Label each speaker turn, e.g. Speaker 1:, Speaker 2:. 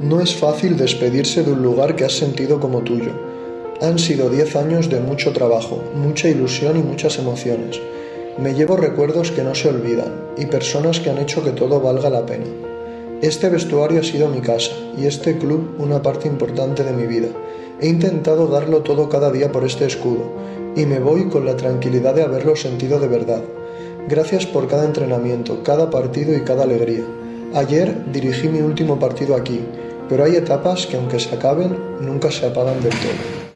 Speaker 1: No es fácil despedirse de un lugar que has sentido como tuyo. Han sido 10 años de mucho trabajo, mucha ilusión y muchas emociones. Me llevo recuerdos que no se olvidan y personas que han hecho que todo valga la pena. Este vestuario ha sido mi casa y este club una parte importante de mi vida. He intentado darlo todo cada día por este escudo y me voy con la tranquilidad de haberlo sentido de verdad. Gracias por cada entrenamiento, cada partido y cada alegría. Ayer dirigí mi último partido aquí, pero hay etapas que aunque se acaben, nunca se apagan del todo.